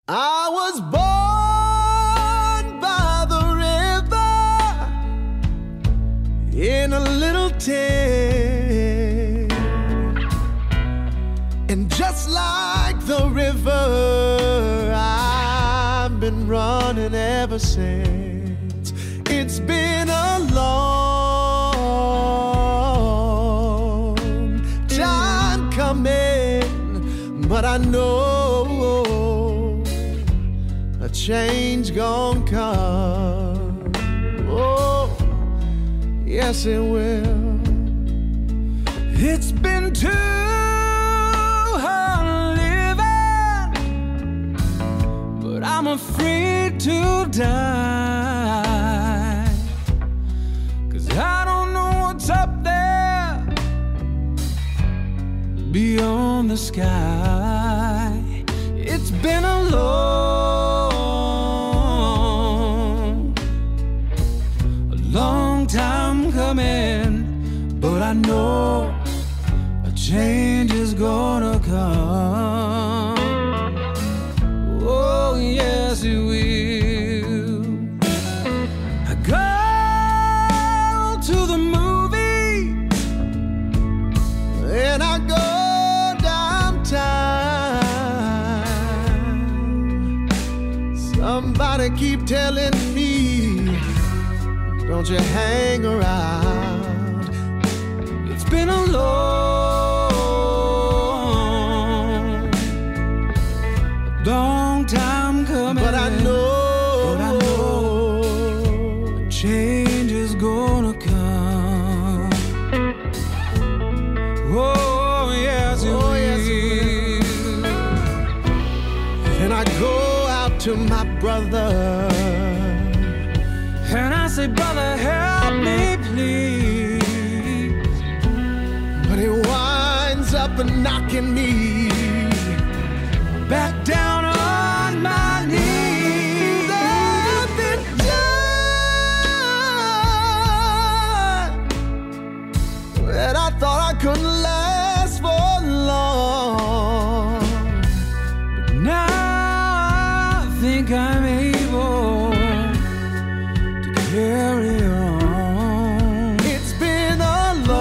I was born by the river in a little tent, and just like the river, I've been running ever since. It's been a long time coming, but I know a change gon' come. Oh, yes it will. It's been too hard living, but I'm afraid to die, 'cause I don't know what's up there beyond the sky. It's been a long time coming, but I know a change is gonna come. Oh, yes it will. I go to the movies and I go downtown. Somebody keep telling me, don't you hang around. It's been a long time coming, but I know a change is gonna come. Oh, yes it will. And I go out to my brother and I say, brother, help me, please. But he winds up and knocking me back down on my knees. There's been time that I thought I couldn't last for long, but now I think I'm able carry on. It's been a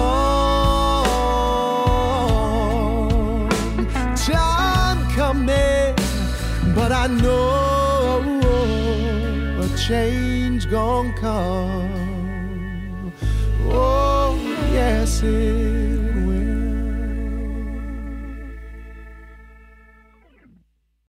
long time coming, but I know a change gon' come. Oh, yes it will.